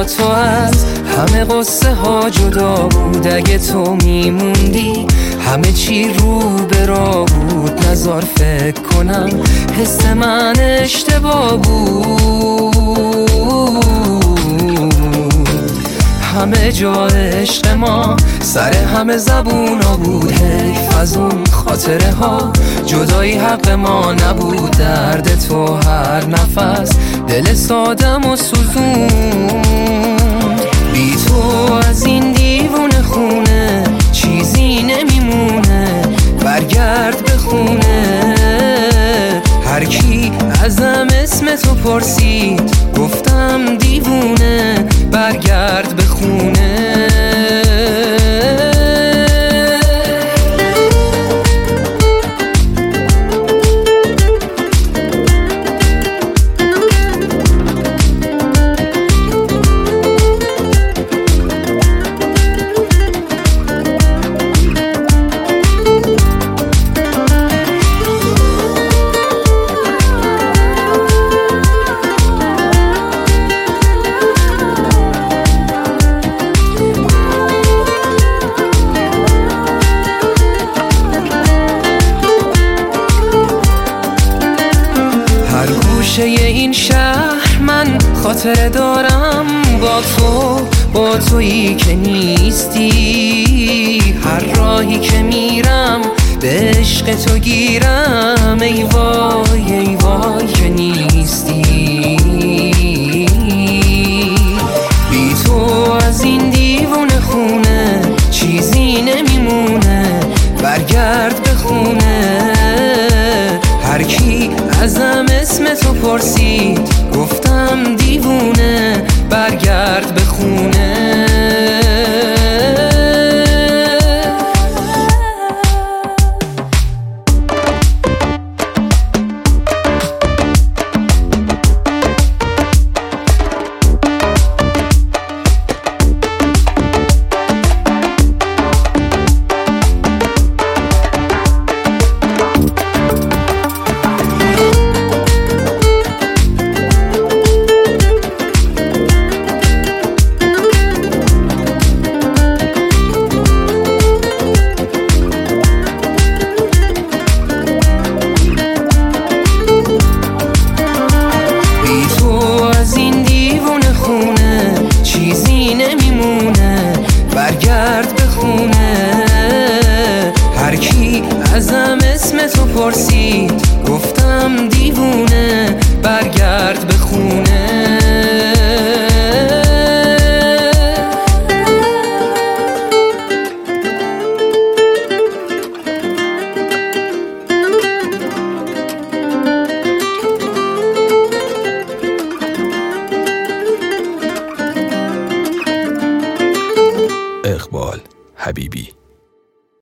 تو از همه قصه ها جدا بود. اگه تو میموندی همه چی رو به راه بود. نزار فکر کنم حس من اشتباه بود. همه جا عشق ما سر همه زبونا بود. حیف از اون خاطره ها جدایی حق ما نبود. درد تو هر نفس دل سادم و سوزون. بی تو از این دیوونه خونه چیزی نمیمونه. برگرد به خونه. هر کی ازم اسم تو پرسید گفتم دیوونه. برگرد به خونه. این شهر من خاطره دارم با تویی که نیستی. هر راهی که میرم به عشق تو گیرم. ای وای ای وای که نیستی. بی تو از این دیوونه خونه چیزی نمیمونه. برگرد به خونه. هر کی ازم اسم تو پرسید گفتم دیوونه. برگرد به خونه. برگرد به خونه. هر کی ازم اسم تو پرسید گفتم دیوونه. برگرد به خونه.